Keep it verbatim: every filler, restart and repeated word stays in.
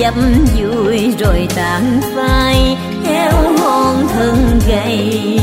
chấp vui rồi tàn phai theo hồn thân gầy.